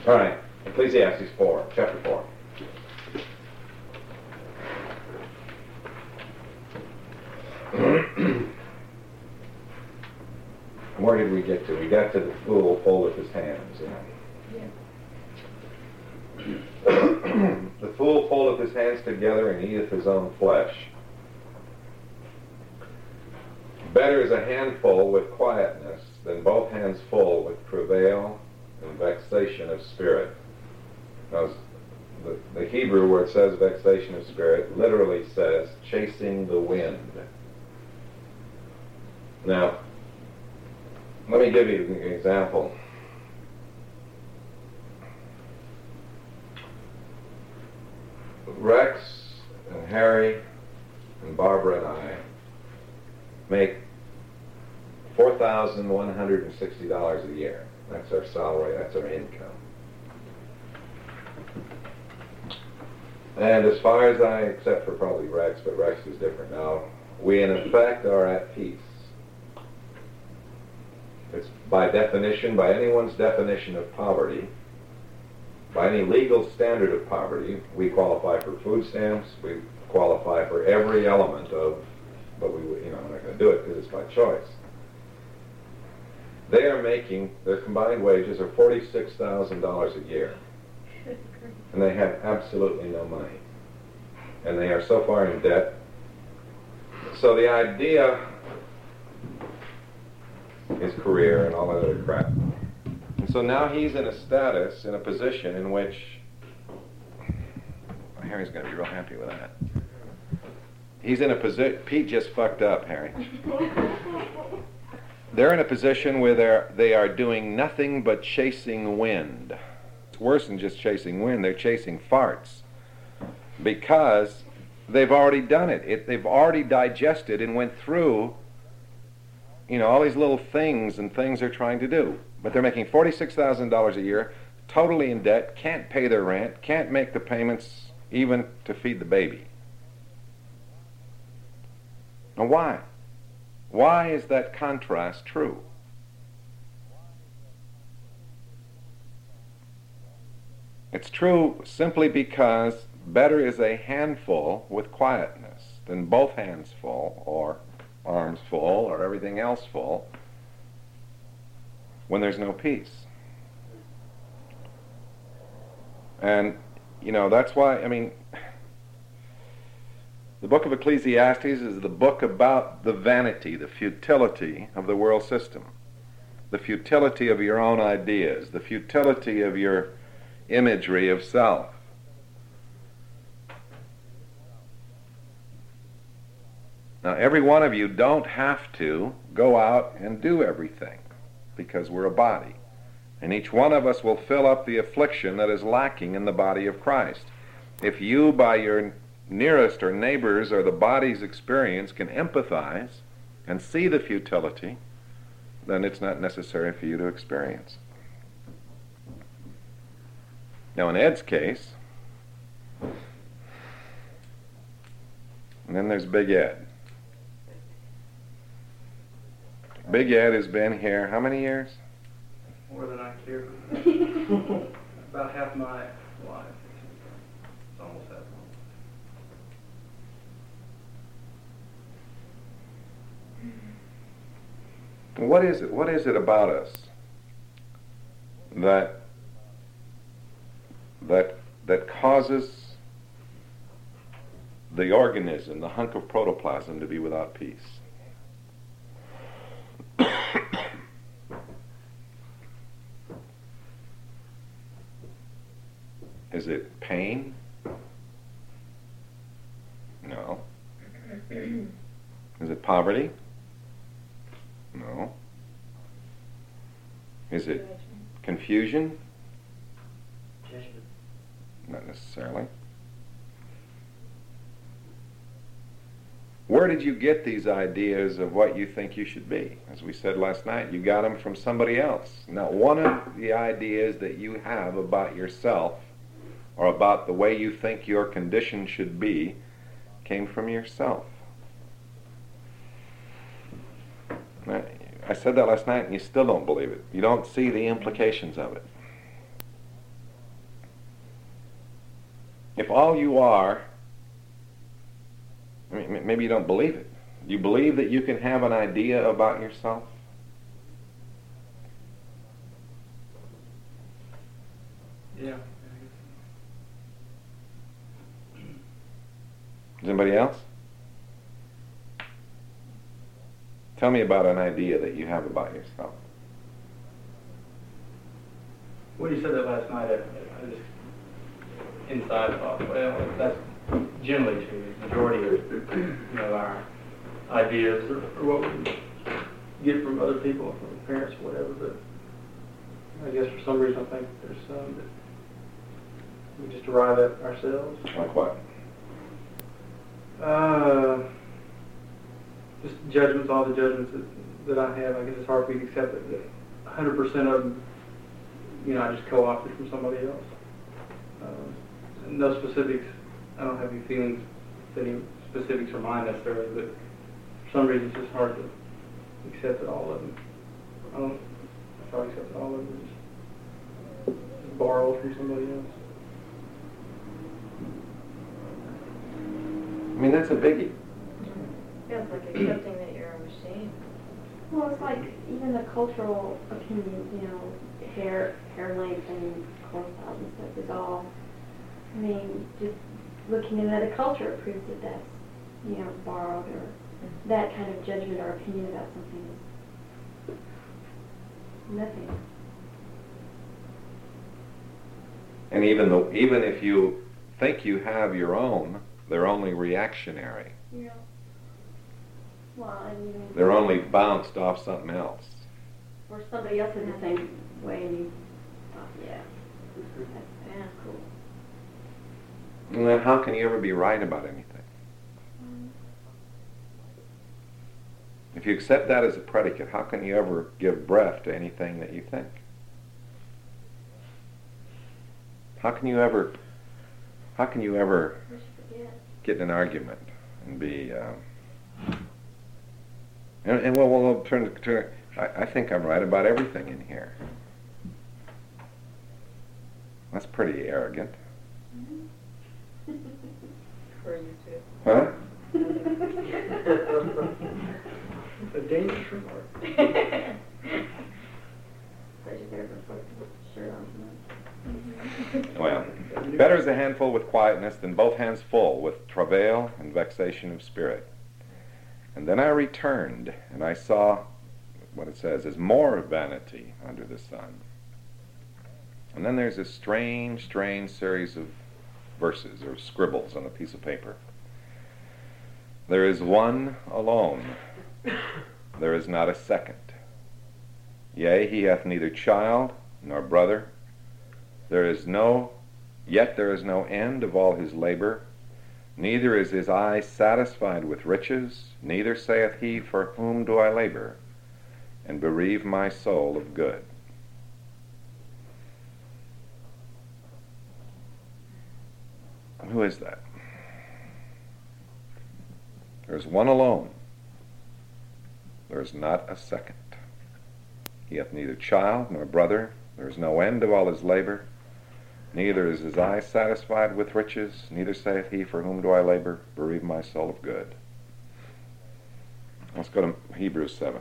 All right, Ecclesiastes 4, chapter 4. Where did we get to? We got to the fool foldeth his hands. Yeah. The fool foldeth his hands together and eateth his own flesh. Better is a handful with quietness than both hands full with travail and vexation of spirit. Now, the Hebrew where it says vexation of spirit literally says chasing the wind. Now, let me give you an example. Rex and Harry and Barbara and I make $4,160 a year. That's our salary, that's our income. And as far as except for probably Rex, but Rex is different now, we in effect are at peace. It's by definition, by anyone's definition of poverty, by any legal standard of poverty, we qualify for food stamps, we qualify for every element of, but we're not going to do it because it's by choice. They are making, their combined wages are $46,000 a year. And they have absolutely no money. And they are so far in debt. So the idea is career and all that other crap. And so now he's in a status, in a position in which, Harry's going to be real happy with that. He's in a position, Pete just fucked up, Harry. They're in a position where they are doing nothing but chasing wind. It's worse than just chasing wind, they're chasing farts. Because they've already done it. They've already digested and went through, all these little things and things they're trying to do. But they're making $46,000 a year, totally in debt, can't pay their rent, can't make the payments even to feed the baby. Now why? Why is that contrast true? It's true simply because better is a handful with quietness than both hands full or arms full or everything else full when there's no peace. And, that's why, the book of Ecclesiastes is the book about the vanity, the futility of the world system, the futility of your own ideas, the futility of your imagery of self. Now, every one of you don't have to go out and do everything because we're a body. And each one of us will fill up the affliction that is lacking in the body of Christ. If you, by your nearest or neighbors or the body's experience, can empathize and see the futility, then it's not necessary for you to experience. Now, in Ed's case, and then there's Big Ed. Big Ed has been here how many years? More than I care. About half my life. It's almost half my life. What is it about us that causes the organism, the hunk of protoplasm, to be without peace? Is it pain? No. Is it poverty? No. Is it confusion? Judgment. Not necessarily. Where did you get these ideas of what you think you should be? As we said last night, you got them from somebody else. Now, one of the ideas that you have about yourself or about the way you think your condition should be came from yourself. I said that last night and you still don't believe it. You don't see the implications of it. If all you are, I mean, maybe you don't believe it. You believe that you can have an idea about yourself? Yeah. Is anybody else? Tell me about an idea that you have about yourself. When you said that last night, I just inside thought, well, that's generally true. The majority of our ideas or what we get from other people, from parents, whatever. But I guess for some reason I think there's some that we just arrive at ourselves. Like what? Just judgments, all the judgments that I have. I guess it's hard for me to accept it. That 100% of them, I just co-opted from somebody else. No specifics. I don't have any feelings that any specifics are mine necessarily, but for some reason it's just hard to accept that all of them. I don't know if I accept that all of them just borrowed from somebody else. I mean, that's a biggie. Yeah, it's like accepting that you're a machine. Well, it's like even the cultural opinions, hair length and hairstyles and stuff is all, just looking at another culture proves that that's, borrowed, or that kind of judgment or opinion about something is nothing. And even if you think you have your own, they're only reactionary. Yeah. Well, They're only bounced off something else. or somebody else is the same way, and you thought, yeah, that's cool. And then how can you ever be right about anything? If you accept that as a predicate, how can you ever give breath to anything that you think? How can you ever get in an argument and be and we'll turn. I think I'm right about everything in here. That's pretty arrogant. For you too. Huh? A dangerous remark. Well, better is a handful with quietness than both hands full with travail and vexation of spirit. And then I returned, and I saw what it says is more vanity under the sun. And then there's this strange series of verses or scribbles on a piece of paper. There is one alone. There is not a second. Yea, he hath neither child nor brother. Yet there is no end of all his labor. Neither is his eye satisfied with riches, neither saith he, for whom do I labor, and bereave my soul of good. Who is that? There's one alone. There is not a second. He hath neither child nor brother. There is no end of all his labor. Neither is his eye satisfied with riches, neither saith he, for whom do I labor, bereave my soul of good. Let's go to Hebrews 7.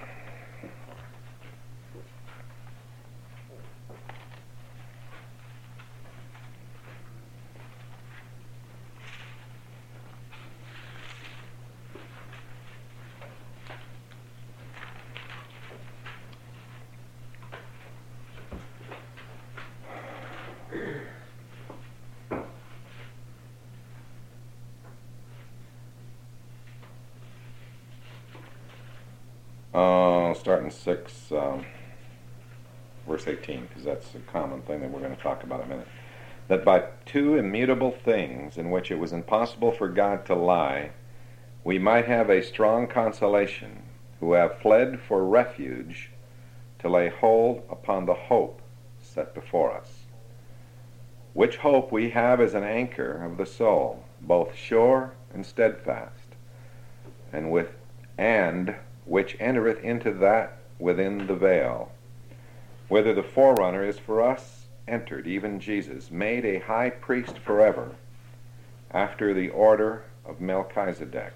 Starting 6, verse 18, because that's a common thing that we're going to talk about in a minute. That by two immutable things in which it was impossible for God to lie, we might have a strong consolation, who have fled for refuge to lay hold upon the hope set before us. Which hope we have as an anchor of the soul, both sure and steadfast, and which entereth into that within the veil, whither the forerunner is for us entered, even Jesus, made a high priest forever after the order of Melchizedek.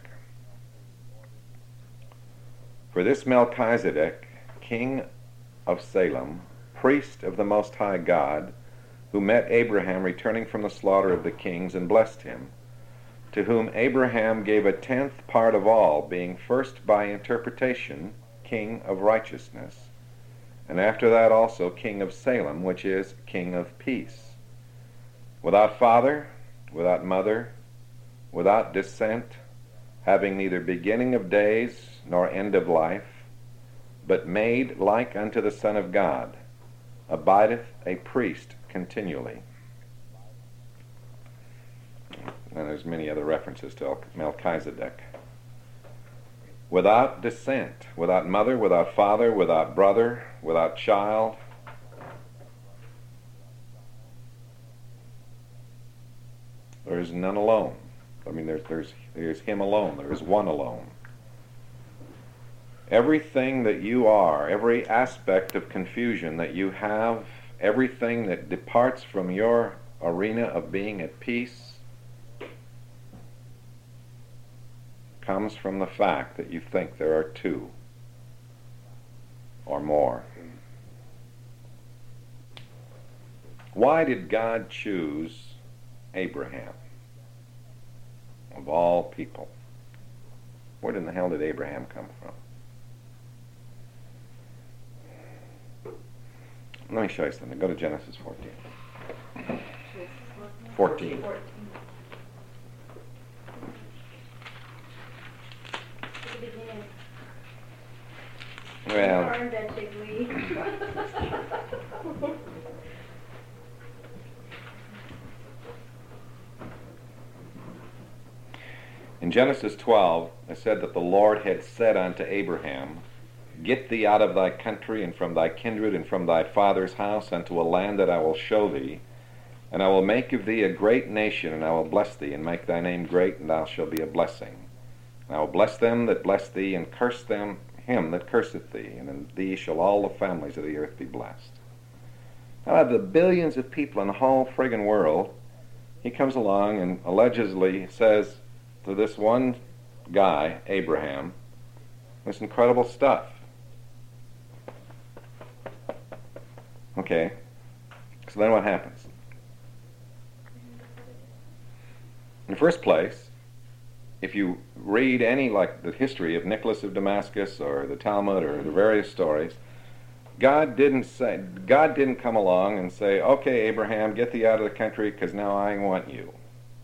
For this Melchizedek, king of Salem, priest of the Most High God, who met Abraham returning from the slaughter of the kings and blessed him, to whom Abraham gave a tenth part of all, being first by interpretation king of righteousness, and after that also king of Salem, which is king of peace, without father, without mother, without descent, having neither beginning of days nor end of life, but made like unto the Son of God, abideth a priest continually. And there's many other references to Melchizedek. Without descent, without mother, without father, without brother, without child. There is none alone. I mean, there's him alone. There is one alone. Everything that you are, every aspect of confusion that you have, everything that departs from your arena of being at peace, comes from the fact that you think there are two or more. Why did God choose Abraham? Of all people. Where in the hell did Abraham come from? Let me show you something. Go to Genesis 14. 14. Well, in Genesis 12, it said that the Lord had said unto Abraham, Get thee out of thy country and from thy kindred and from thy father's house unto a land that I will show thee, and I will make of thee a great nation, and I will bless thee, and make thy name great, and thou shalt be a blessing. And I will bless them that bless thee, and curse them him that curseth thee, and in thee shall all the families of the earth be blessed. Out of the billions of people in the whole friggin' world, he comes along and allegedly says to this one guy, Abraham, this incredible stuff. Okay, so then what happens? In the first place, if you read any, like the history of Nicholas of Damascus or the Talmud or the various stories, God didn't come along and say, okay, Abraham, get thee out of the country because now I want you.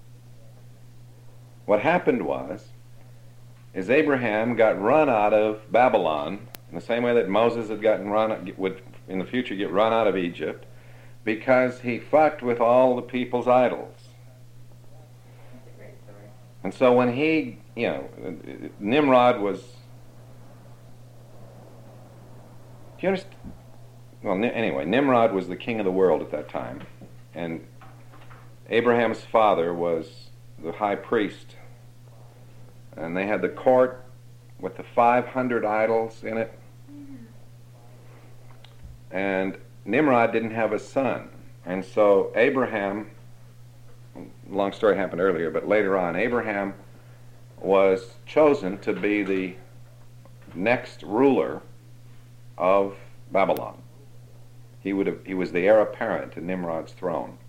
What happened is Abraham got run out of Babylon in the same way that Moses had would in the future get run out of Egypt, because he fucked with all the people's idols. And so when he, Nimrod was, do you understand? Well, anyway, Nimrod was the king of the world at that time, and Abraham's father was the high priest, and they had the court with the 500 idols in it, and Nimrod didn't have a son, and so Abraham, long story happened earlier, but later on, Abraham was chosen to be the next ruler of Babylon. He was the heir apparent to Nimrod's throne.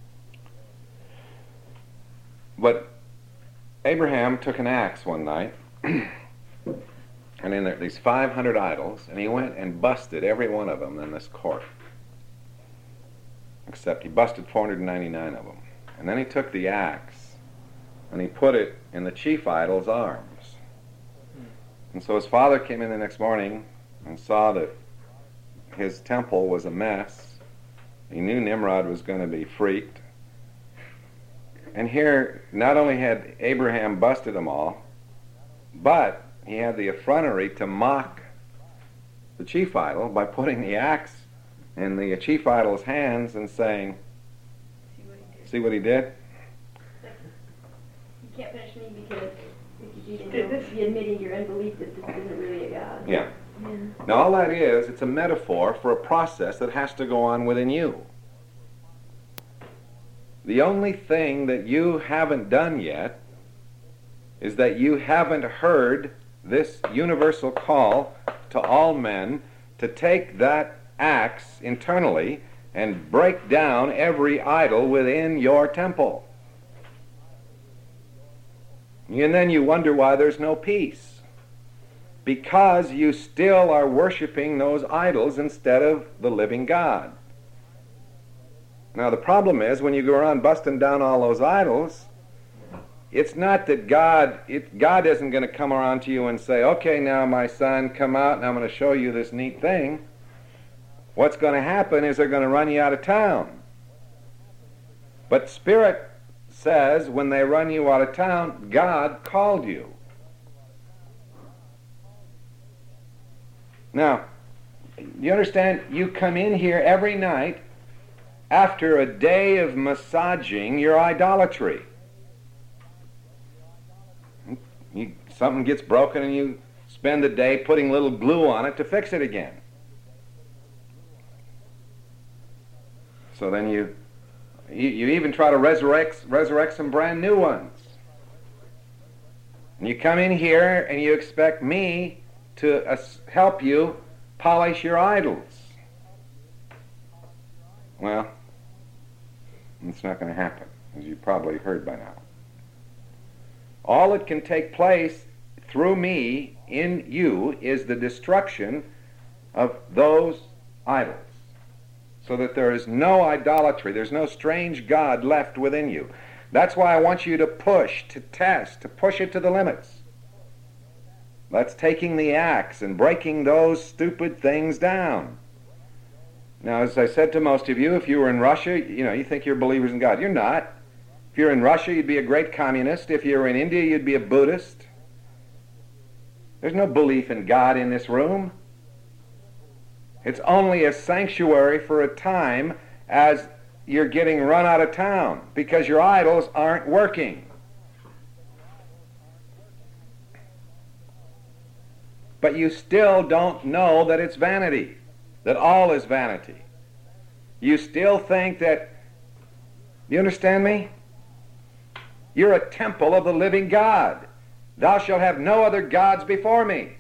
But Abraham took an axe one night, and in these 500 idols, and he went and busted every one of them in this court. Except he busted 499 of them. And then he took the axe and he put it in the chief idol's arms. And so his father came in the next morning and saw that his temple was a mess. He knew Nimrod was going to be freaked. And here, not only had Abraham busted them all, but he had the effrontery to mock the chief idol by putting the axe in the chief idol's hands and saying, see what he did? You can't punish me because if you do, you'll be admitting your unbelief that this isn't really a God. Yeah. Yeah. Now all that is, it's a metaphor for a process that has to go on within you. The only thing that you haven't done yet is that you haven't heard this universal call to all men to take that axe internally and break down every idol within your temple. And then you wonder why there's no peace. Because you still are worshiping those idols instead of the living God. Now the problem is, when you go around busting down all those idols, it's not that God isn't going to come around to you and say, okay, now my son, come out and I'm going to show you this neat thing. What's going to happen is they're going to run you out of town. But Spirit says when they run you out of town, God called you. Now, you understand, you come in here every night after a day of massaging your idolatry. Something gets broken and you spend the day putting little glue on it to fix it again. So then you even try to resurrect some brand new ones. And you come in here and you expect me to help you polish your idols. Well, it's not going to happen, as you've probably heard by now. All that can take place through me in you is the destruction of those idols, so that there is no idolatry, there's no strange god left within you. That's why I want you to push, to test, to push it to the limits. That's taking the axe and breaking those stupid things down. Now, as I said to most of you, if you were in Russia, you think you're believers in God. You're not. If you're in Russia, you'd be a great communist. If you were in India, you'd be a Buddhist. There's no belief in God in this room. It's only a sanctuary for a time as you're getting run out of town because your idols aren't working. But you still don't know that it's vanity, that all is vanity. You still think that, you understand me? You're a temple of the living God. Thou shalt have no other gods before me.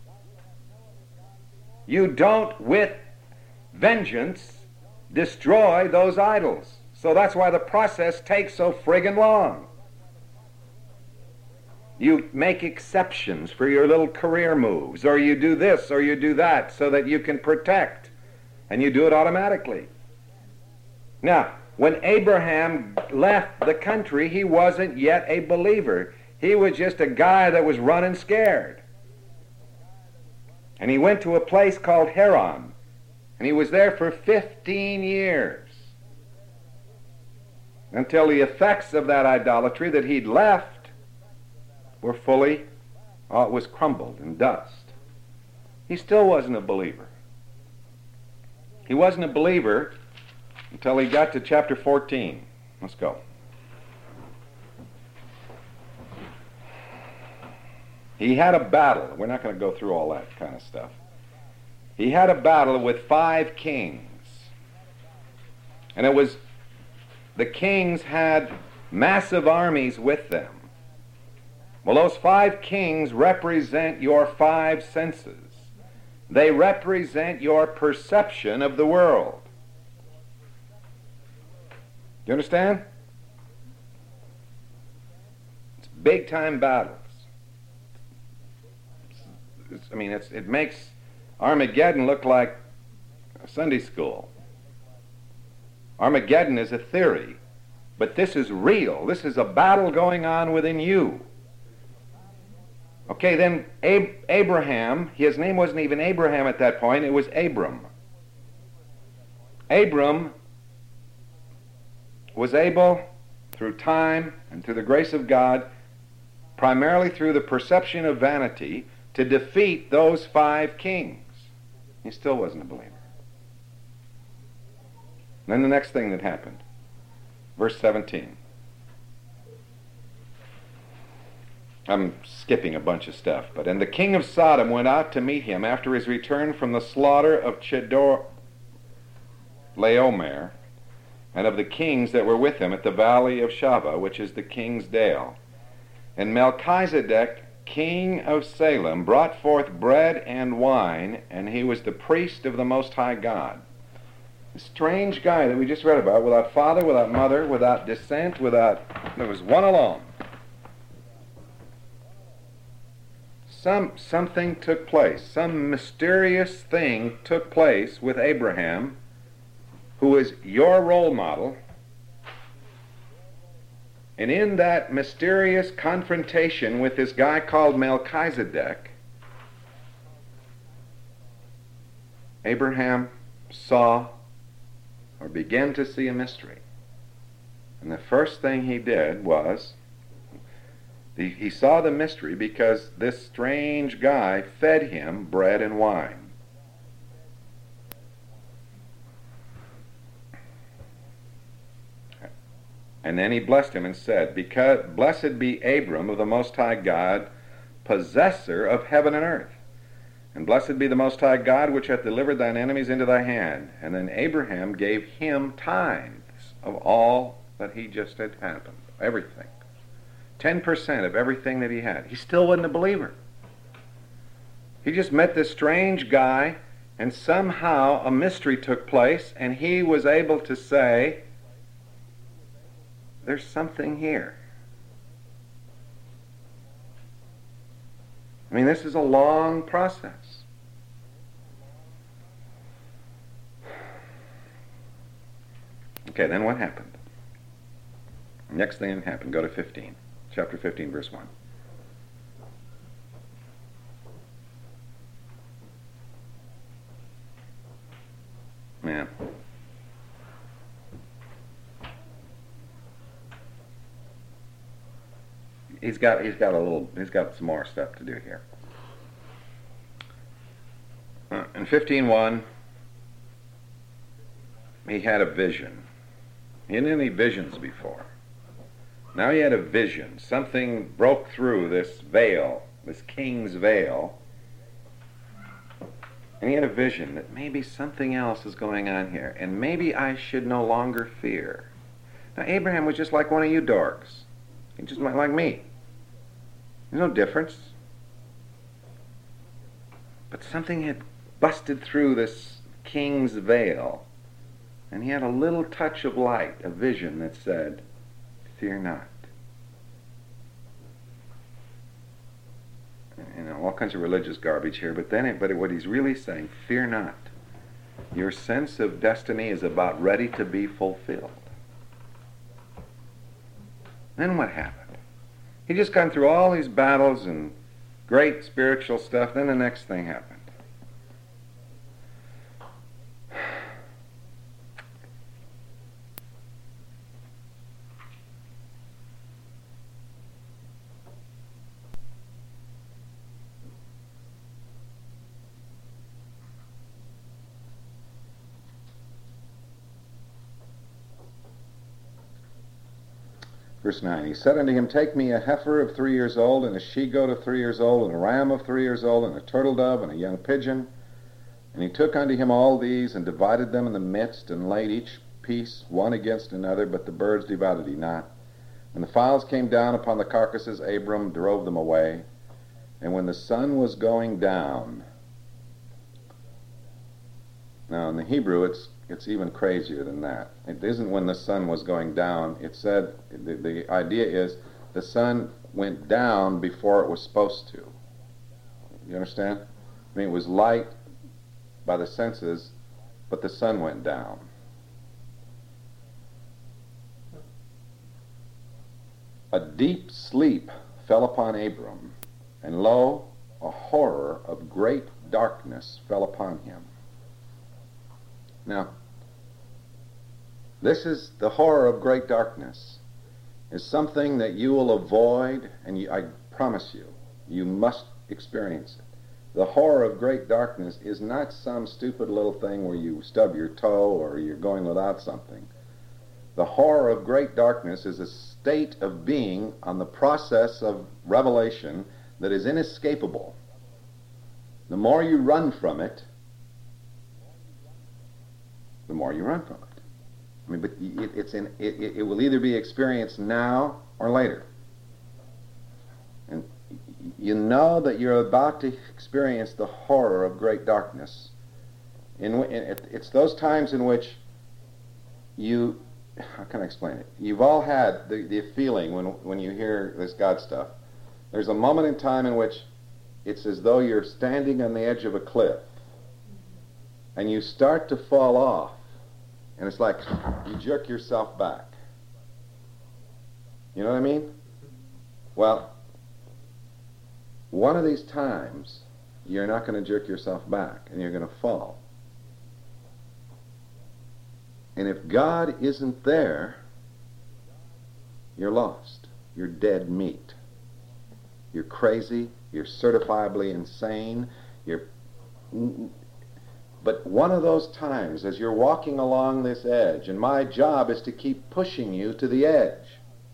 You don't, with vengeance, destroy those idols. So that's why the process takes so friggin' long. You make exceptions for your little career moves, or you do this, or you do that, so that you can protect, and you do it automatically. Now, when Abraham left the country, he wasn't yet a believer. He was just a guy that was running scared. And he went to a place called Haran, and he was there for 15 years until the effects of that idolatry that he'd left were fully, it was crumbled in dust. He still wasn't a believer. He wasn't a believer until he got to chapter 14. Let's go. He had a battle. We're not going to go through all that kind of stuff. He had a battle with 5 kings. And it was, the kings had massive armies with them. Well, those 5 kings represent your 5 senses. They represent your perception of the world. Do you understand? It's big-time battles. It makes Armageddon look like Sunday school. Armageddon is a theory, but this is real. This is a battle going on within you. Okay, then Abraham, his name wasn't even Abraham at that point, it was Abram. Abram was able, through time and through the grace of God, primarily through the perception of vanity, to defeat those 5 kings. He still wasn't a believer. And then the next thing that happened, verse 17. I'm skipping a bunch of stuff, but and the king of Sodom went out to meet him after his return from the slaughter of Chedorlaomer, and of the kings that were with him at the valley of Shaveh, which is the king's dale. And Melchizedek, king of Salem, brought forth bread and wine, and he was the priest of the Most High God. A strange guy that we just read about, without father, without mother, without descent, there was one alone. Something took place. Some mysterious thing took place with Abraham, who is your role model. And in that mysterious confrontation with this guy called Melchizedek, Abraham saw or began to see a mystery. And the first thing he did was, he saw the mystery because this strange guy fed him bread and wine. And then he blessed him and said, "Blessed be Abram of the Most High God, possessor of heaven and earth. And blessed be the Most High God, which hath delivered thine enemies into thy hand." And then Abraham gave him tithes of all that he just had happened, everything. 10% of everything that he had. He still wasn't a believer. He just met this strange guy, and somehow a mystery took place, and he was able to say, there's something here. I mean, this is a long process. Okay, then what happened? Next thing that happened, go to 15. Chapter 15, verse 1. Man. He's got some more stuff to do here. In 15:1, he had a vision. He hadn't had any visions before. Now he had a vision. Something broke through this veil, this king's veil, and he had a vision that maybe something else is going on here, and maybe I should no longer fear. Now Abraham was just like one of you dorks. He just like me. There's no difference. But something had busted through this king's veil, and he had a little touch of light, a vision that said, "Fear not." You know, all kinds of religious garbage here, but what he's really saying, fear not. Your sense of destiny is about ready to be fulfilled. Then what happened? He'd just gone through all these battles and great spiritual stuff, then the next thing happened. Verse 9, he said unto him, "Take me a heifer of 3 years old, and a she-goat of 3 years old, and a ram of 3 years old, and a turtle dove, and a young pigeon." And he took unto him all these, and divided them in the midst, and laid each piece one against another, but the birds divided he not. When the fowls came down upon the carcasses, Abram drove them away. And when the sun was going down, now in the Hebrew it's even crazier than that. It isn't when the sun was going down. It said, the idea is the sun went down before it was supposed to. You understand? I mean, it was light by the senses, but the sun went down. A deep sleep fell upon Abram, and lo, a horror of great darkness fell upon him. Now, this is the horror of great darkness, is something that you will avoid, and I promise you, you must experience it. The horror of great darkness is not some stupid little thing where you stub your toe or you're going without something. The horror of great darkness is a state of being on the process of revelation that is inescapable. The more you run from it, the more you run from it. I mean, but it will either be experienced now or later. And you know that you're about to experience the horror of great darkness. It's those times in which you, how can I explain it? You've all had the feeling when you hear this God stuff. There's a moment in time in which it's as though you're standing on the edge of a cliff and you start to fall off, and it's like you jerk yourself back. You know what I mean? Well, one of these times you're not going to jerk yourself back and you're going to fall. And if God isn't there, you're lost. You're dead meat. You're crazy. You're certifiably insane. But one of those times, as you're walking along this edge, and my job is to keep pushing you to the edge,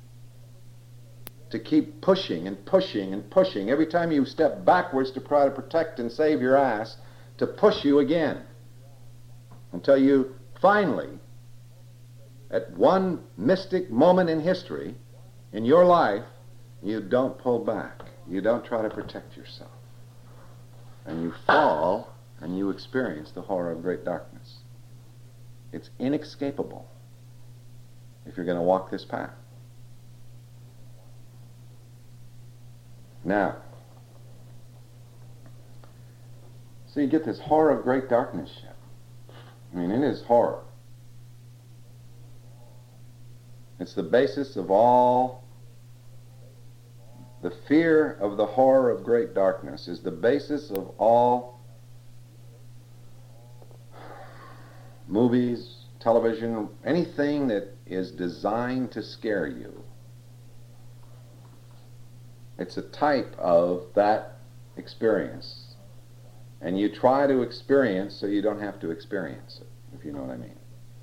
to keep pushing and pushing and pushing. Every time you step backwards to try to protect and save your ass, to push you again, until you finally, at one mystic moment in history, in your life, you don't pull back. You don't try to protect yourself. And you fall, and you experience the horror of great darkness. It's inescapable if you're going to walk this path. Now, so you get this horror of great darkness shit. I mean, it is horror. It's the basis of all. The fear of the horror of great darkness is the basis of all movies, television, anything that is designed to scare you. It's a type of that experience. And you try to experience so you don't have to experience it, if you know what I mean.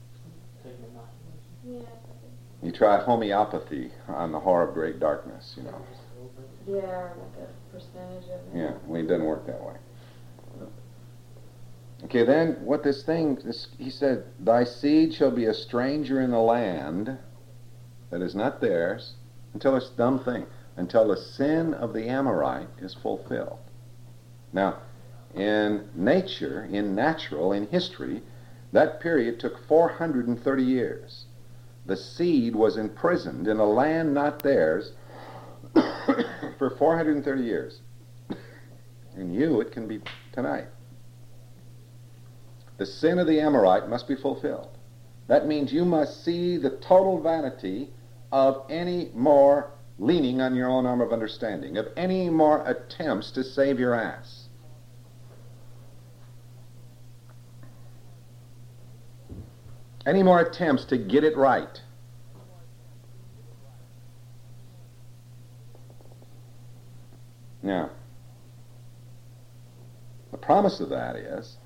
Yeah. You try homeopathy on the horror of great darkness, you know. Yeah, or like a percentage of it. Yeah, well, it doesn't work that way. Okay, then what he said, thy seed shall be a stranger in the land that is not theirs, until this dumb thing, until the sin of the Amorite is fulfilled. Now, in nature, in history, that period took 430 years. The seed was imprisoned in a land not theirs for 430 years. And it can be tonight. The sin of the Amorite must be fulfilled. That means you must see the total vanity of any more leaning on your own arm of understanding, of any more attempts to save your ass. Any more attempts to get it right. Now, the promise of that is,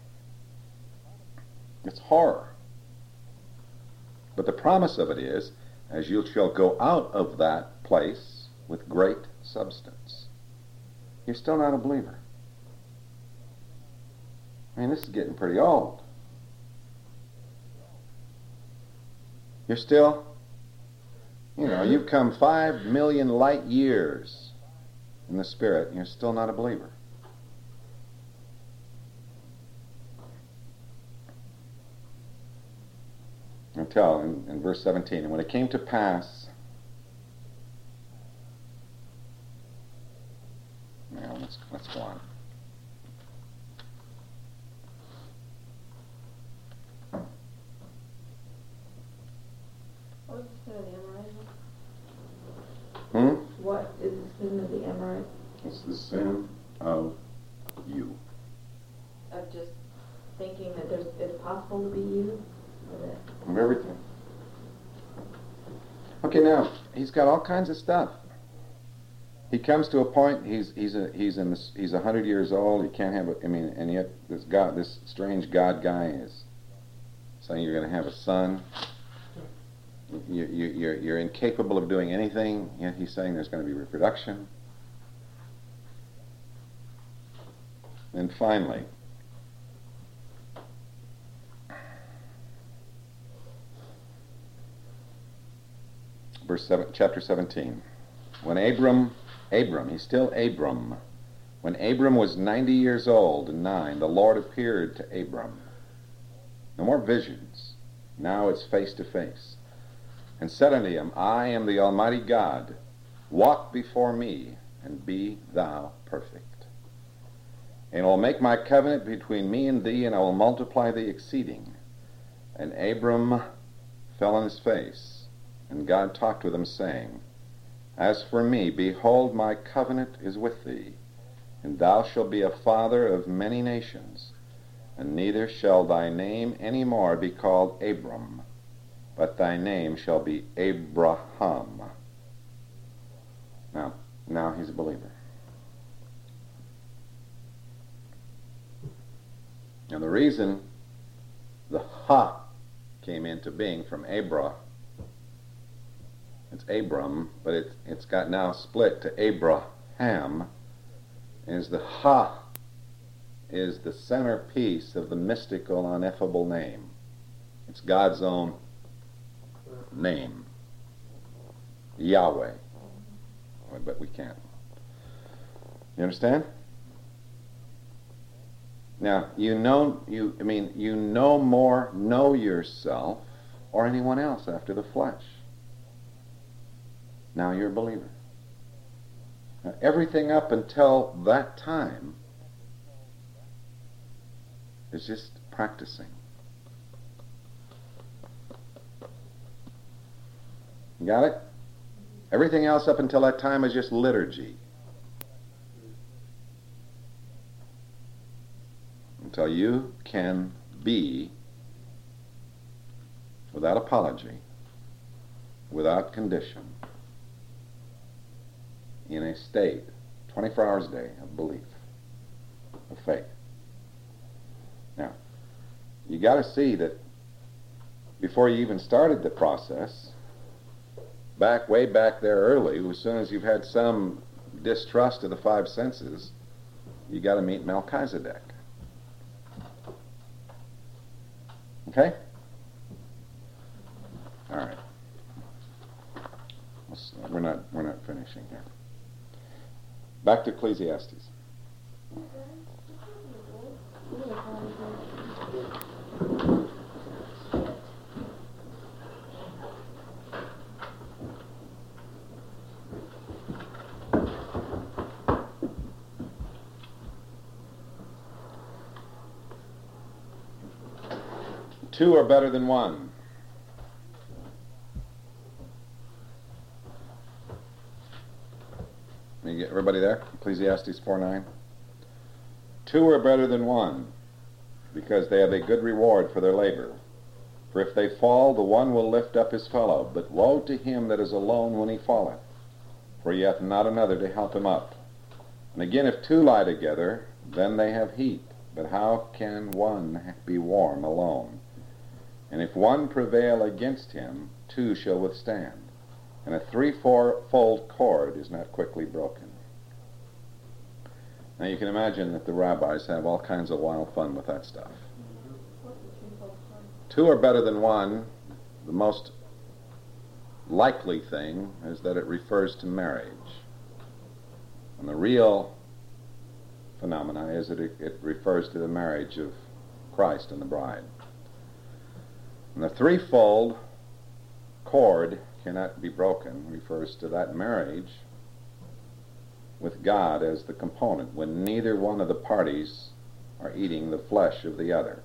it's horror. But the promise of it is, as you shall go out of that place with great substance. You're still not a believer. I mean, this is getting pretty old. You're still, you've come 5 million light years in the Spirit, and you're still not a believer. Until, in verse 17, and when it came to pass, now let's go on. What was the sin of the Amorite? Hmm? What is the sin of the Amorite? It's the sin of you. Of just thinking that it's possible to be you? Or that Of everything. Okay, now he's got all kinds of stuff. He comes to a point. He's 100 years old. He can't have and yet this strange God guy is saying you're going to have a son. You're incapable of doing anything. Yet he's saying there's going to be reproduction. And finally, chapter 17. When Abram, he's still Abram. When Abram was 90 years old and 9, the Lord appeared to Abram. No more visions. Now it's face to face. And said unto him, I am the Almighty God. Walk before me, and be thou perfect. And I will make my covenant between me and thee, and I will multiply thee exceeding. And Abram fell on his face, and God talked with him, saying, As for me, behold, my covenant is with thee, and thou shalt be a father of many nations, and neither shall thy name any more be called Abram, but thy name shall be Abraham. Now he's a believer. And the reason the Ha came into being from Abra, it's Abram, but it's got now split to Abraham, is the Ha is the centerpiece of the mystical, ineffable name. It's God's own name, Yahweh. But we can't. You understand? Now, you know yourself or anyone else after the flesh. Now you're a believer. Now, everything up until that time is just practicing. You got it? Everything else up until that time is just liturgy. Until you can be, without apology, without condition, in a state, 24 hours a day, of belief, of faith. Now, you got to see that before you even started the process, way back there early, as soon as you've had some distrust of the five senses, you got to meet Melchizedek. Okay? All right. We're not finishing here. Back to Ecclesiastes. Two are better than one. Let me get everybody there. Ecclesiastes 4:9. Two are better than one, because they have a good reward for their labor. For if they fall, the one will lift up his fellow. But woe to him that is alone when he falleth, for he hath not another to help him up. And again, if two lie together, then they have heat. But how can one be warm alone? And if one prevail against him, two shall withstand. And a threefold cord is not quickly broken. Now you can imagine that the rabbis have all kinds of wild fun with that stuff. Two are better than one. The most likely thing is that it refers to marriage. And the real phenomena is that it refers to the marriage of Christ and the bride. And the threefold cord cannot be broken refers to that marriage with God as the component, when neither one of the parties are eating the flesh of the other.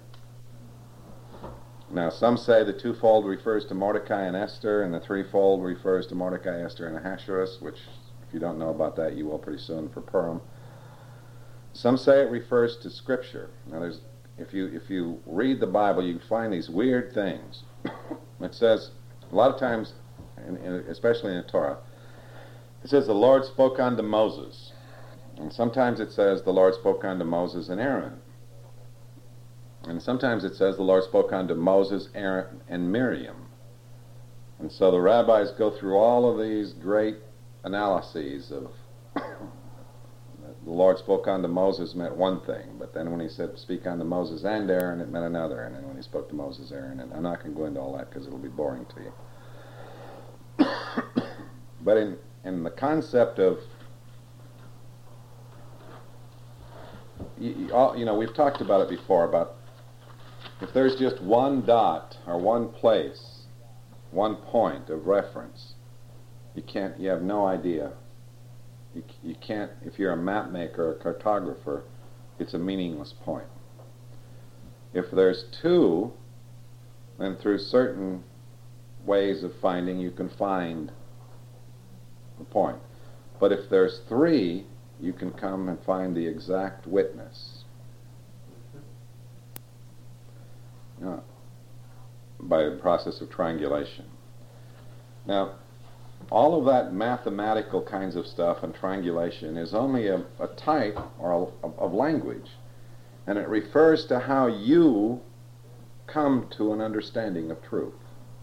Now, some say the twofold refers to Mordecai and Esther, and the threefold refers to Mordecai, Esther, and Ahasuerus, which, if you don't know about that, you will pretty soon for Purim. Some say it refers to Scripture. Now, if you read the Bible, you can find these weird things. It says, a lot of times, especially in the Torah, it says the Lord spoke unto Moses. And sometimes it says the Lord spoke unto Moses and Aaron. And sometimes it says the Lord spoke unto Moses, Aaron, and Miriam. And so the rabbis go through all of these great analyses of the Lord spoke unto Moses meant one thing, but then when he said speak unto Moses and Aaron, it meant another. And then when he spoke to Moses, Aaron, and I'm not going to go into all that because it'll be boring to you. But in the concept of, we've talked about it before, about if there's just one dot or one place, one point of reference, you have no idea. You can't, if you're a map maker or a cartographer, it's a meaningless point. If there's two, then through certain ways of finding, you can find the point. But if there's three, you can come and find the exact witness. By the process of triangulation. Now, all of that mathematical kinds of stuff and triangulation is only a type of language, and it refers to how you come to an understanding of truth.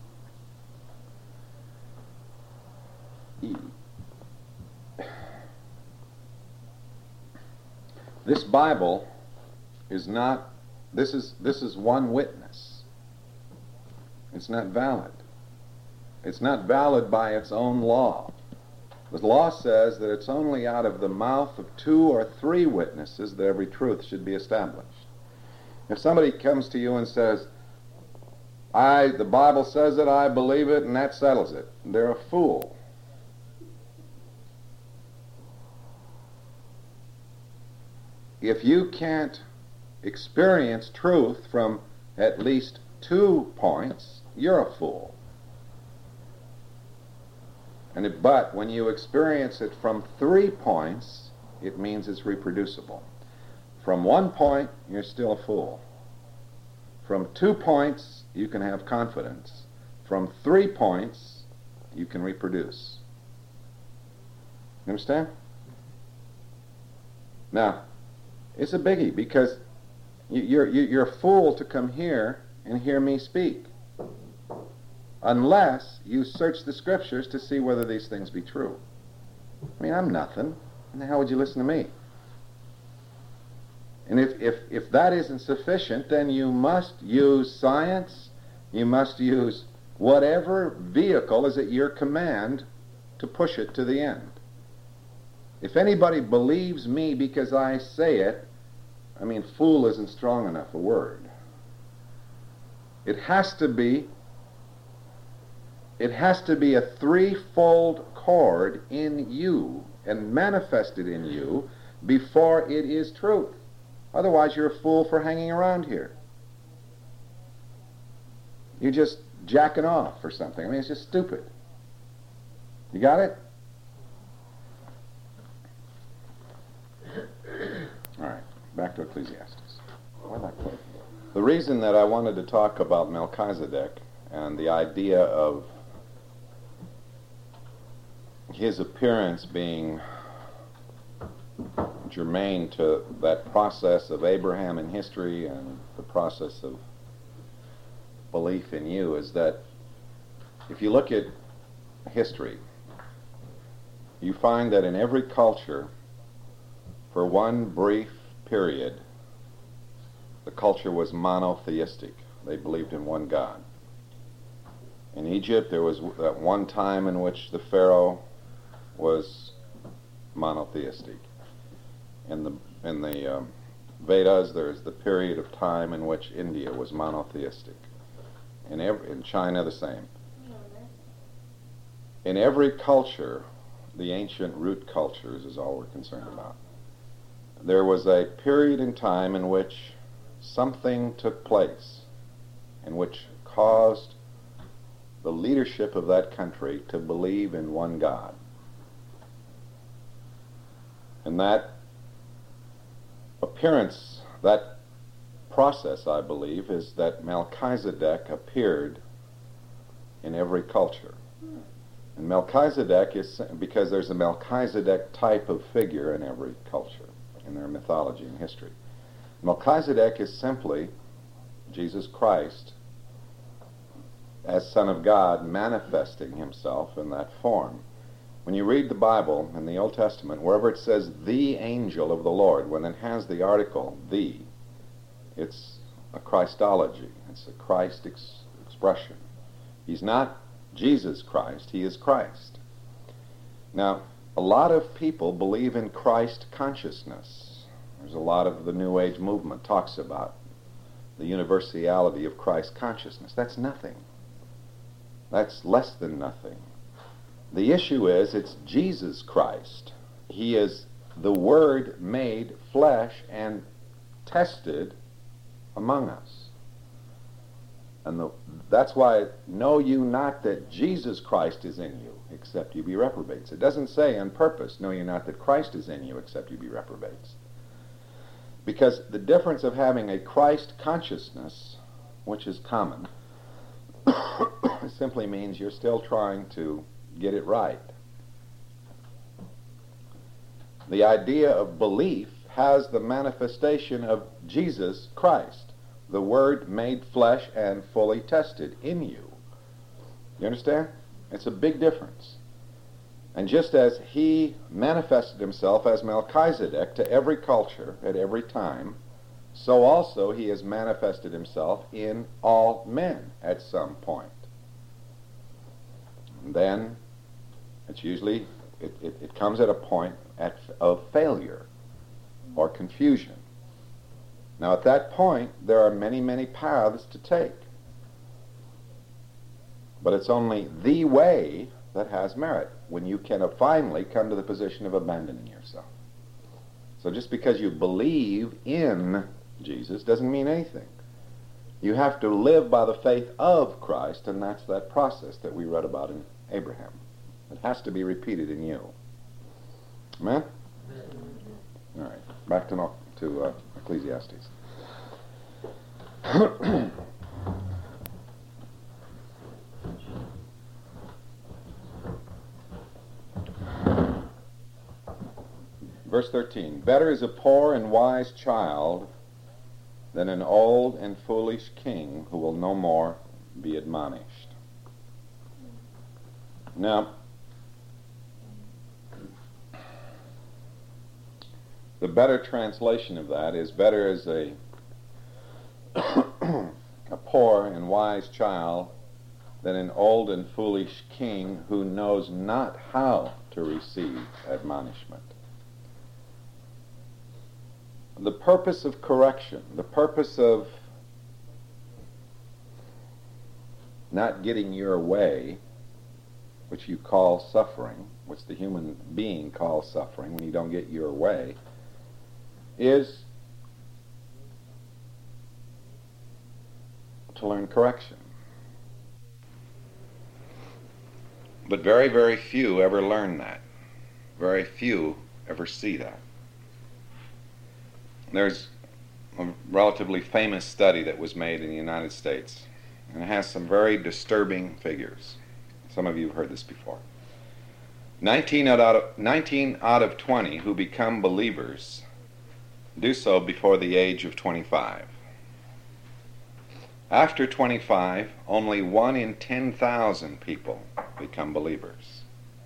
This Bible is not, this is one witness. It's not valid. It's not valid by its own law. The law says that it's only out of the mouth of 2 or 3 witnesses that every truth should be established. If somebody comes to you and says, the Bible says it, I believe it, and that settles it, they're a fool. If you can't experience truth from at least 2 points, you're a fool. But when you experience it from 3 points, it means it's reproducible. From 1 point, you're still a fool. From 2 points, you can have confidence. From 3 points, you can reproduce. You understand? Now, it's a biggie, because you're a fool to come here and hear me speak, unless you search the Scriptures to see whether these things be true. I mean, I'm nothing. How the hell would you listen to me? And if that isn't sufficient, then you must use science, you must use whatever vehicle is at your command to push it to the end. If anybody believes me because I say it, I mean, fool isn't strong enough a word. It has to be a threefold chord in you and manifested in you before it is truth. Otherwise, you're a fool for hanging around here. You're just jacking off or something. I mean, it's just stupid. You got it? All right, back to Ecclesiastes. Where'd that go? The reason that I wanted to talk about Melchizedek and the idea of his appearance being germane to that process of Abraham in history and the process of belief in you is that if you look at history, you find that in every culture, for one brief period, the culture was monotheistic. They believed in one God. In Egypt, there was that one time in which the Pharaoh was monotheistic. In the Vedas, there is the period of time in which India was monotheistic. In China, the same. In every culture, the ancient root cultures is all we're concerned about. There was a period in time in which something took place, in which caused the leadership of that country to believe in one God. And that appearance, that process, I believe, is that Melchizedek appeared in every culture. And Melchizedek is, because there's a Melchizedek type of figure in every culture, in their mythology and history. Melchizedek is simply Jesus Christ as Son of God manifesting himself in that form. When you read the Bible in the Old Testament, wherever it says the angel of the Lord, when it has the article the, it's a Christology. It's a Christ expression. He's not Jesus Christ, he is Christ. Now, a lot of people believe in Christ consciousness. There's a lot of the New Age movement talks about the universality of Christ consciousness. That's nothing. That's less than nothing. The issue is it's Jesus Christ. He is the Word made flesh and tested among us. And that's why, know you not that Jesus Christ is in you, except you be reprobates. It doesn't say on purpose, know you not that Christ is in you, except you be reprobates. Because the difference of having a Christ consciousness, which is common, simply means you're still trying to get it right. The idea of belief has the manifestation of Jesus Christ, the Word made flesh and fully tested in you. You understand? It's a big difference. And just as he manifested himself as Melchizedek to every culture at every time, so also he has manifested himself in all men at some point. And then it's usually, it comes at a point of failure or confusion. Now at that point, there are many, many paths to take. But it's only the way that has merit, when you can finally come to the position of abandoning yourself. So just because you believe in Jesus doesn't mean anything. You have to live by the faith of Christ, and that's that process that we read about in Abraham. It has to be repeated in you. Amen? All right, back to Ecclesiastes. Verse 13, better is a poor and wise child than an old and foolish king who will no more be admonished. Now, the better translation of that is better is a poor and wise child than an old and foolish king who knows not how to receive admonishment. The purpose of correction, the purpose of not getting your way, which you call suffering, which the human being calls suffering when you don't get your way, is to learn correction. But very, very few ever learn that. Very few ever see that. There's a relatively famous study that was made in the United States, and it has some very disturbing figures. Some of you have heard this before. 19 out of 20 who become believers do so before the age of 25. After 25, only 1 in 10,000 people become believers.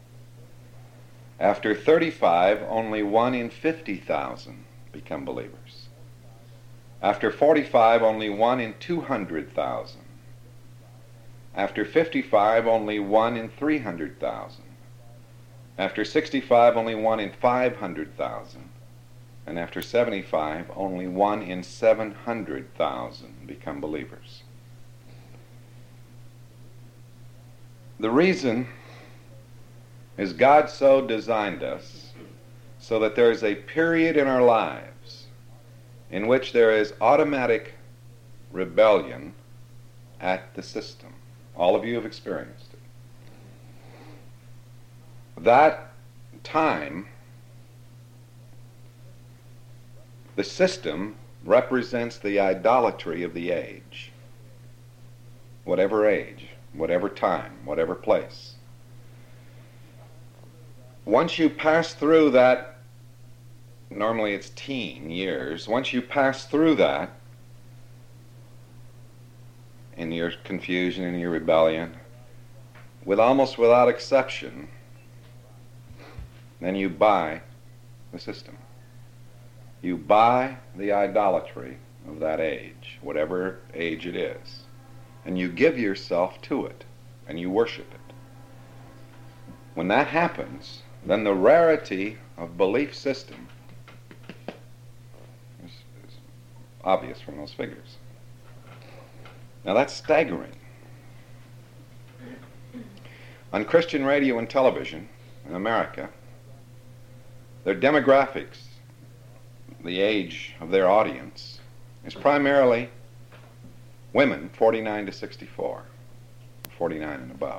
After 35, only 1 in 50,000 become believers. After 45, only 1 in 200,000. After 55, only 1 in 300,000. After 65, only 1 in 500,000. And after 75, only 1 in 700,000 become believers. The reason is God so designed us so that there is a period in our lives in which there is automatic rebellion at the system. All of you have experienced it. That time, the system represents the idolatry of the age. Whatever age, whatever time, whatever place. Once you pass through that, normally it's teen years, once you pass through that, in your confusion, in your rebellion, almost without exception, then you buy the system. You buy the idolatry of that age, whatever age it is, and you give yourself to it, and you worship it. When that happens, then the rarity of belief system is obvious from those figures. Now that's staggering. On Christian radio and television in America, their demographics, the age of their audience, is primarily women 49 to 64, 49 and above.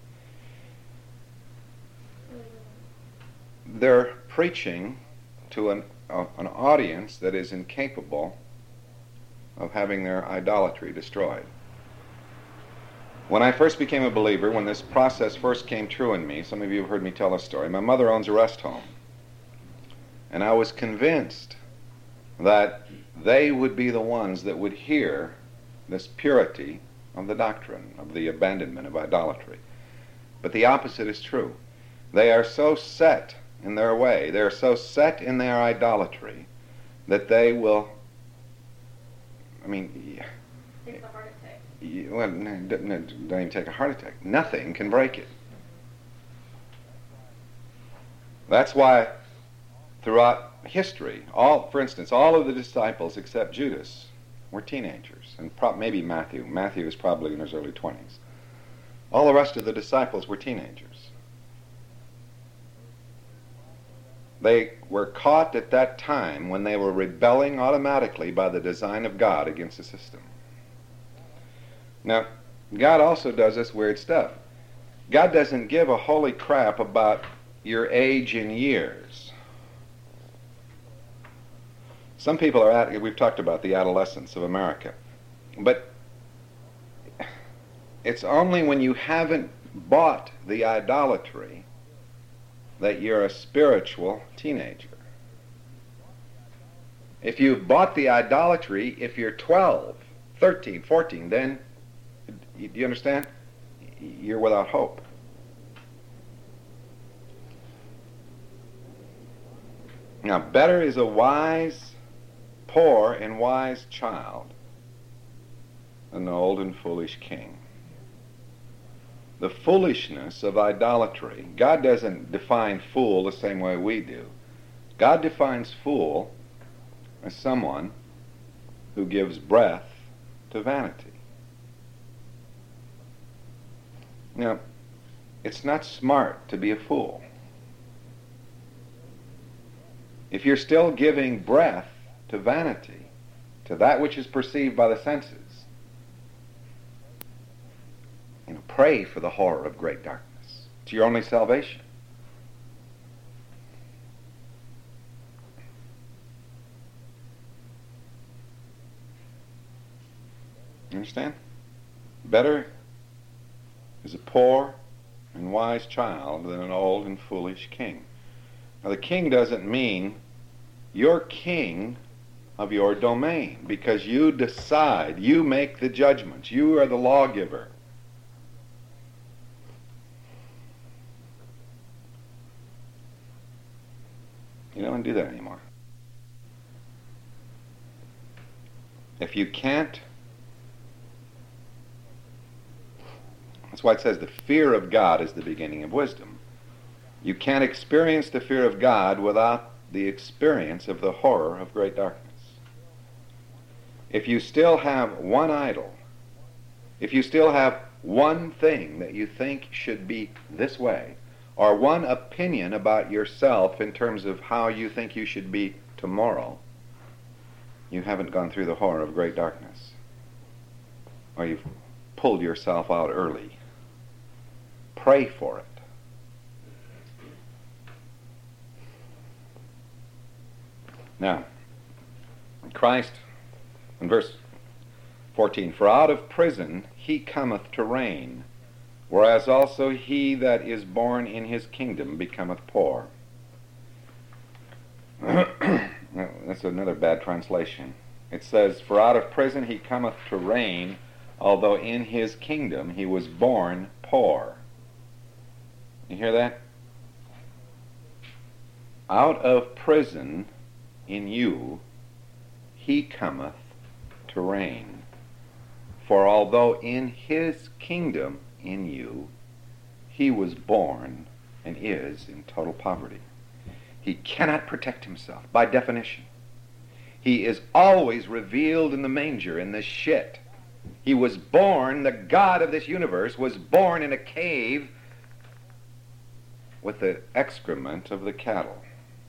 They're preaching to an audience that is incapable of having their idolatry destroyed. When I first became a believer, when this process first came true in me, some of you have heard me tell a story. My mother owns a rest home. And I was convinced that they would be the ones that would hear this purity of the doctrine, of the abandonment of idolatry. But the opposite is true. They are so set in their way, they are so set in their idolatry, that they will, Take a heart attack. well, don't even take a heart attack. Nothing can break it. That's why throughout history, for instance, all of the disciples except Judas were teenagers, and maybe Matthew. Matthew is probably in his early 20s. All the rest of the disciples were teenagers. They were caught at that time when they were rebelling automatically by the design of God against the system. Now, God also does this weird stuff. God doesn't give a holy crap about your age in years. Some people we've talked about the adolescence of America, but it's only when you haven't bought the idolatry that you're a spiritual teenager. If you've bought the idolatry, if you're 12, 13, 14, then, do you understand? You're without hope. Now, better is a poor and wise child than an old and foolish king. The foolishness of idolatry, God doesn't define fool the same way we do. God defines fool as someone who gives breath to vanity. Now, it's not smart to be a fool. If you're still giving breath to vanity, to that which is perceived by the senses, pray for the horror of great darkness. It's your only salvation. You understand? Better is a poor and wise child than an old and foolish king. Now, the king doesn't mean you're king of your domain, because you decide, you make the judgments, you are the lawgiver. You don't do that anymore. If you can't, that's why it says the fear of God is the beginning of wisdom. You can't experience the fear of God without the experience of the horror of great darkness. If you still have one idol, if you still have one thing that you think should be this way, or one opinion about yourself in terms of how you think you should be tomorrow, you haven't gone through the horror of great darkness. Or you've pulled yourself out early. Pray for it. Now, Christ, in verse 14, for out of prison he cometh to reign, whereas also he that is born in his kingdom becometh poor. That's another bad translation. It says, for out of prison he cometh to reign, although in his kingdom he was born poor. You hear that? Out of prison in you he cometh to reign. For although in his kingdom in you he was born and is in total poverty. He cannot protect himself, by definition. He is always revealed in the manger, in the shit. He was born, the God of this universe was born in a cave with the excrement of the cattle,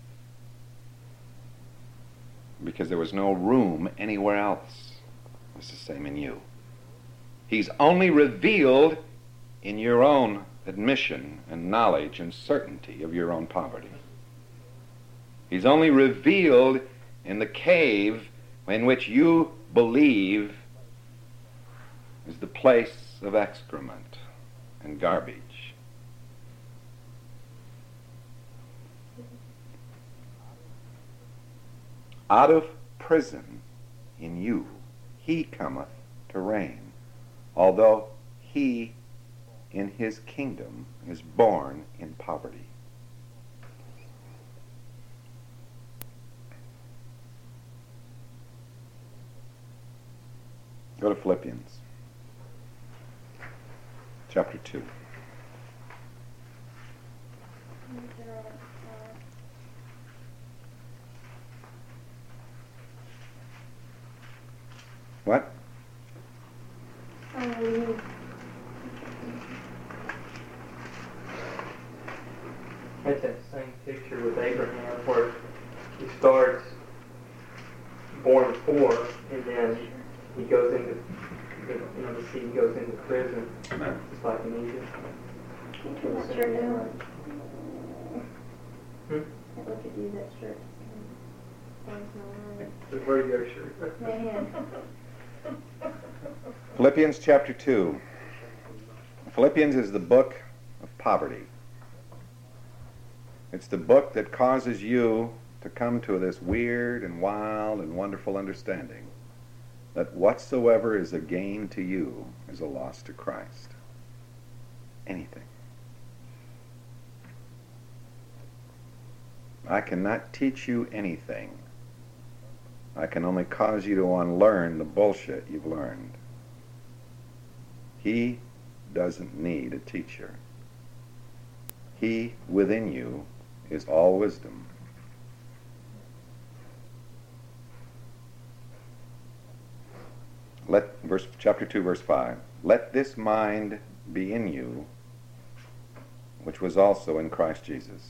because there was no room anywhere else. It's the same in you. He's only revealed in your own admission and knowledge and certainty of your own poverty. He's only revealed in the cave in which you believe is the place of excrement and garbage. Out of prison in you he cometh to reign, although he in his kingdom is born in poverty. Go to Philippians chapter 2. What? That's that same picture with Abraham where he starts born poor and then he goes into the seed goes into prison, just like in Egypt. That's your new one. Hmm? Look at you, that shirt. It's a very good shirt. Yeah. Philippians chapter 2. Philippians is the book of poverty. It's the book that causes you to come to this weird and wild and wonderful understanding that whatsoever is a gain to you is a loss to Christ. Anything. I cannot teach you anything. I can only cause you to unlearn the bullshit you've learned. He doesn't need a teacher. He within you is all wisdom. Chapter 2, verse 5. Let this mind be in you, which was also in Christ Jesus.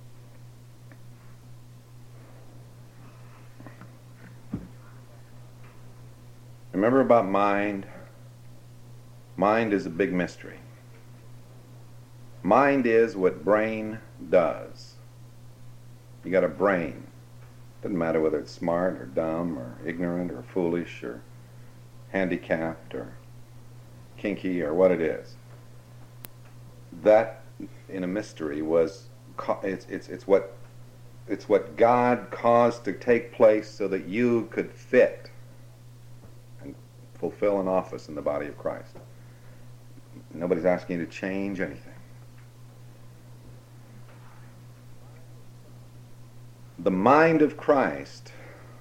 Remember about mind? Mind is a big mystery. Mind is what brain does. You got a brain. Doesn't matter whether it's smart or dumb or ignorant or foolish or handicapped or kinky or what it is. That in a mystery was it's what God caused to take place so that you could fit and fulfill an office in the body of Christ. Nobody's asking you to change anything. The mind of Christ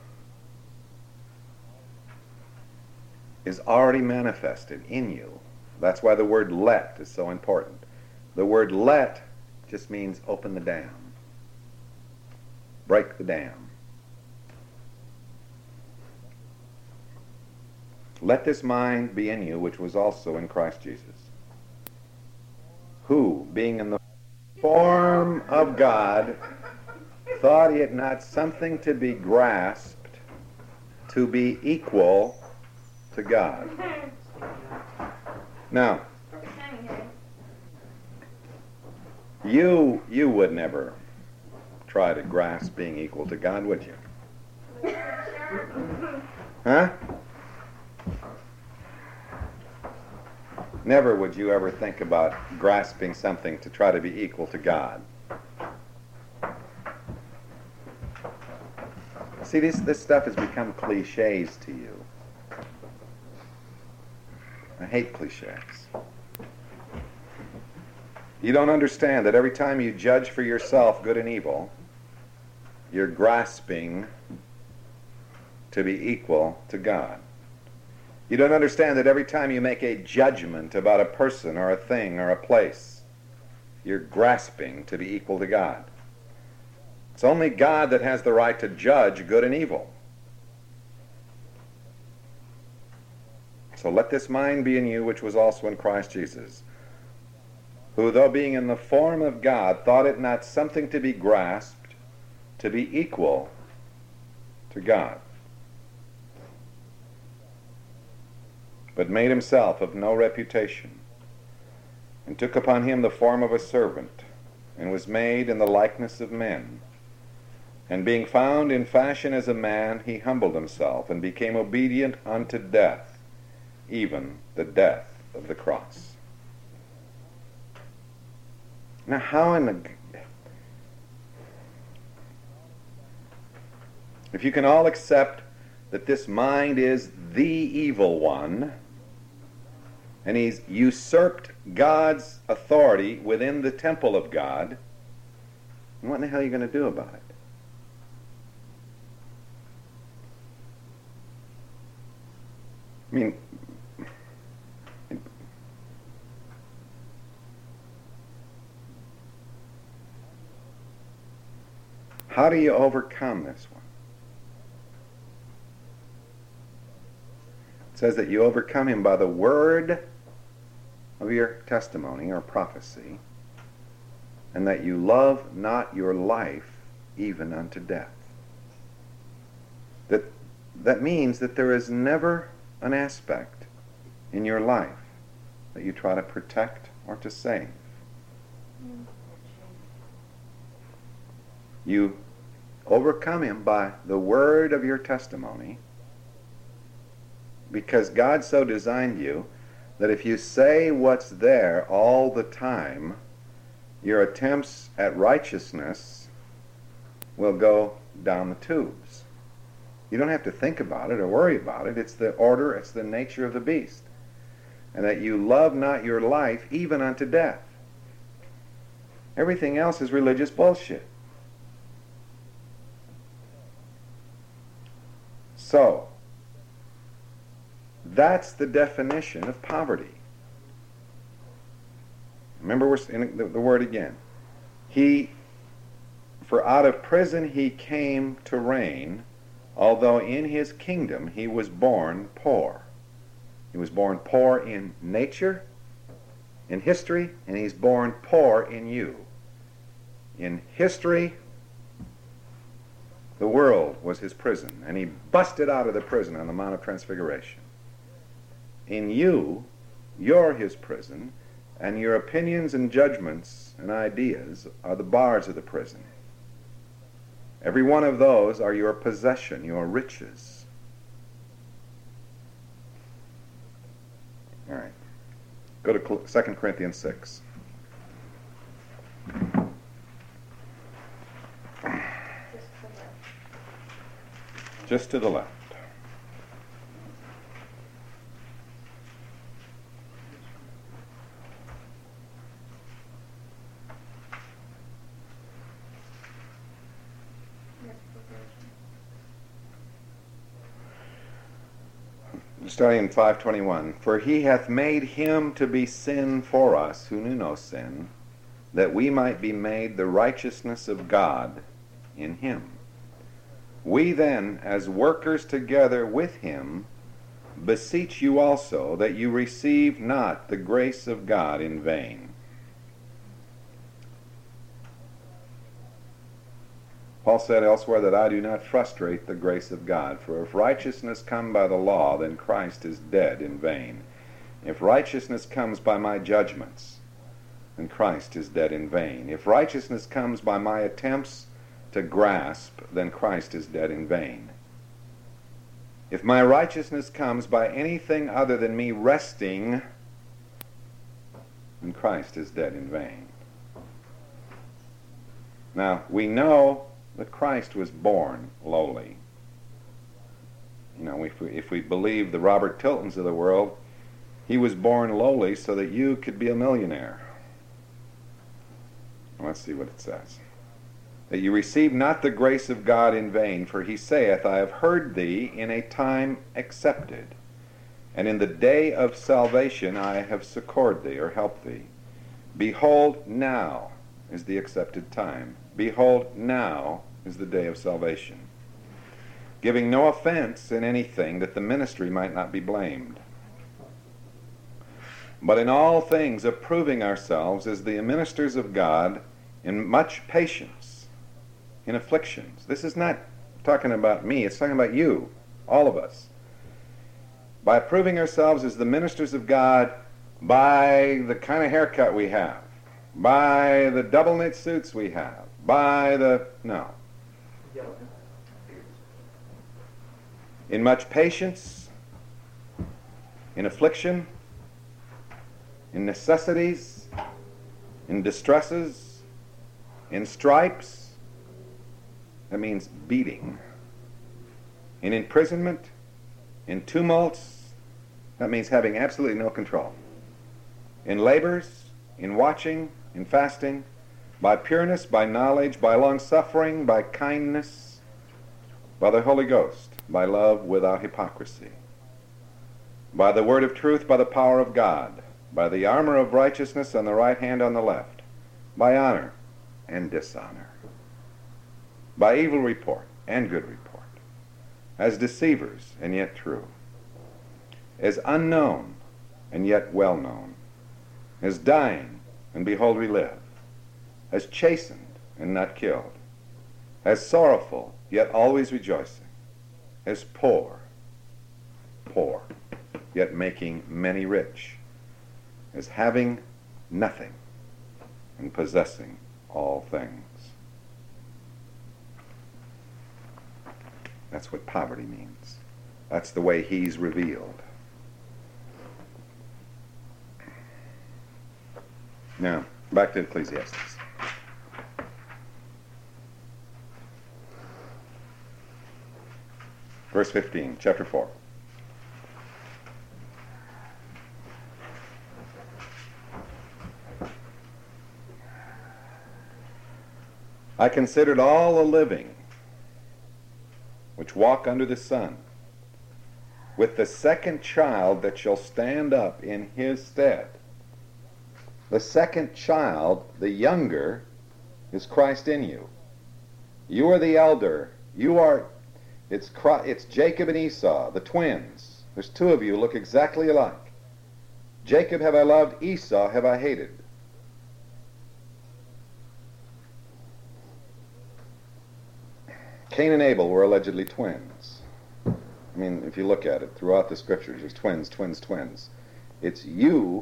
is already manifested in you. That's why the word let is so important. The word let just means open the dam. Break the dam. Let this mind be in you, which was also in Christ Jesus, who, being in the form of God, thought it not something to be grasped, to be equal to God. Now, you would never try to grasp being equal to God, would you? Huh? Never would you ever think about grasping something to try to be equal to God. See, this stuff has become cliches to you. I hate cliches. You don't understand that every time you judge for yourself good and evil, you're grasping to be equal to God. You don't understand that every time you make a judgment about a person or a thing or a place, you're grasping to be equal to God. It's only God that has the right to judge good and evil. So let this mind be in you, which was also in Christ Jesus, who, though being in the form of God, thought it not something to be grasped, to be equal to God, but made himself of no reputation, and took upon him the form of a servant, and was made in the likeness of men. And being found in fashion as a man, he humbled himself, and became obedient unto death, even the death of the cross. Now, how in the... If you can all accept that this mind is the evil one, and he's usurped God's authority within the temple of God, what in the hell are you going to do about it? I mean, how do you overcome this one? It says that you overcome him by the word of your testimony or prophecy, and that you love not your life even unto death. That means that there is never an aspect in your life that you try to protect or to save. You overcome him by the word of your testimony, because God so designed you that if you say what's there all the time, your attempts at righteousness will go down the tubes. You don't have to think about it or worry about it. It's the order, it's the nature of the beast. And that you love not your life even unto death. Everything else is religious bullshit. So, that's the definition of poverty. Remember, we're in the word again. For out of prison he came to reign, although in his kingdom he was born poor. He was born poor in nature, in history, and he's born poor in you. In history, the world was his prison, and he busted out of the prison on the Mount of Transfiguration. In you, you're his prison, and your opinions and judgments and ideas are the bars of the prison. Every one of those are your possession, your riches. All right. Go to 2 Corinthians 6. Just to the left. Starting in 5:21, for he hath made him to be sin for us, who knew no sin, that we might be made the righteousness of God in him. We then, as workers together with him, beseech you also that you receive not the grace of God in vain. Paul said elsewhere that I do not frustrate the grace of God, for if righteousness come by the law, then Christ is dead in vain. If righteousness comes by my judgments, then Christ is dead in vain. If righteousness comes by my attempts to grasp, then Christ is dead in vain. If my righteousness comes by anything other than me resting, then Christ is dead in vain. Now, we know that Christ was born lowly. You know, if we believe the Robert Tiltons of the world, he was born lowly so that you could be a millionaire. Let's see what it says. That you receive not the grace of God in vain, for he saith, I have heard thee in a time accepted, and in the day of salvation I have succored thee, or helped thee. Behold, now is the accepted time. Behold, now is the day of salvation. Giving no offense in anything, that the ministry might not be blamed. But in all things approving ourselves as the ministers of God in much patience, in afflictions. This is not talking about me, it's talking about you, all of us. By approving ourselves as the ministers of God, by the kind of haircut we have, by the double knit suits we have, in much patience, in affliction, in necessities, in distresses, in stripes, that means beating, in imprisonment, in tumults, that means having absolutely no control, in labors, in watching, in fasting, by pureness, by knowledge, by long-suffering, by kindness, by the Holy Ghost, by love without hypocrisy, by the word of truth, by the power of God, by the armor of righteousness on the right hand, on the left, by honor and dishonor, by evil report and good report, as deceivers and yet true, as unknown and yet well known, as dying and behold we live, as chastened and not killed, as sorrowful yet always rejoicing, as poor, yet making many rich, as having nothing and possessing all things. That's what poverty means. That's the way he's revealed. Now, back to Ecclesiastes. Verse 15, chapter 4. I considered all the living which walk under the sun, with the second child that shall stand up in his stead. The second child, the younger, is Christ in you. You are the elder. It's Jacob and Esau, the twins. There's two of you who look exactly alike. Jacob have I loved, Esau have I hated. Cain and Abel were allegedly twins. I mean, if you look at it throughout the scriptures, there's twins. It's you,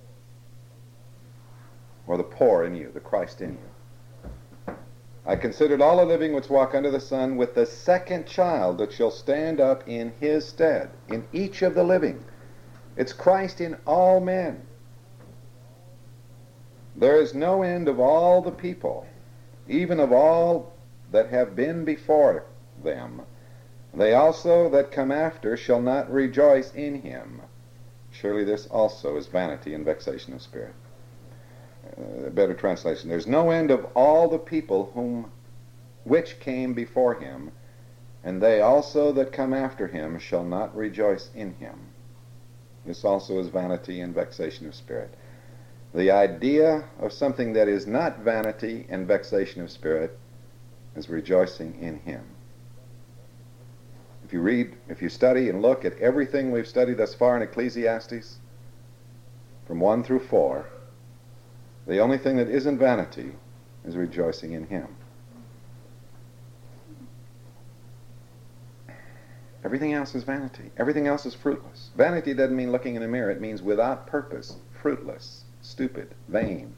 or the poor in you, the Christ in you. I considered all the living which walk under the sun, with the second child that shall stand up in his stead, in each of the living. It's Christ in all men. There is no end of all the people, even of all that have been before them. They also that come after shall not rejoice in him. Surely this also is vanity and vexation of spirit. Better translation. There's no end of all the people which came before him, and they also that come after him shall not rejoice in him. This also is vanity and vexation of spirit. The idea of something that is not vanity and vexation of spirit is rejoicing in him. If you read, if you study and look at everything we've studied thus far in Ecclesiastes, from 1 through 4, the only thing that isn't vanity is rejoicing in him. Everything else is vanity. Everything else is fruitless. Vanity doesn't mean looking in a mirror. It means without purpose, fruitless, stupid, vain.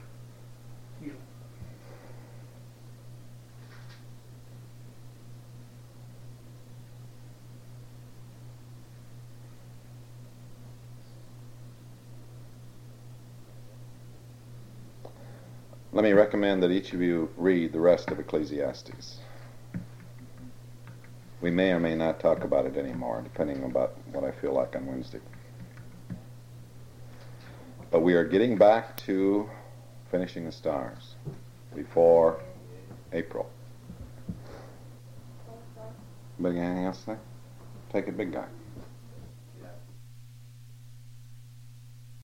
Let me recommend that each of you read the rest of Ecclesiastes. We may or may not talk about it anymore, depending on what I feel like on Wednesday. But we are getting back to finishing the stars before April. Anybody got anything else to say? Take it, big guy.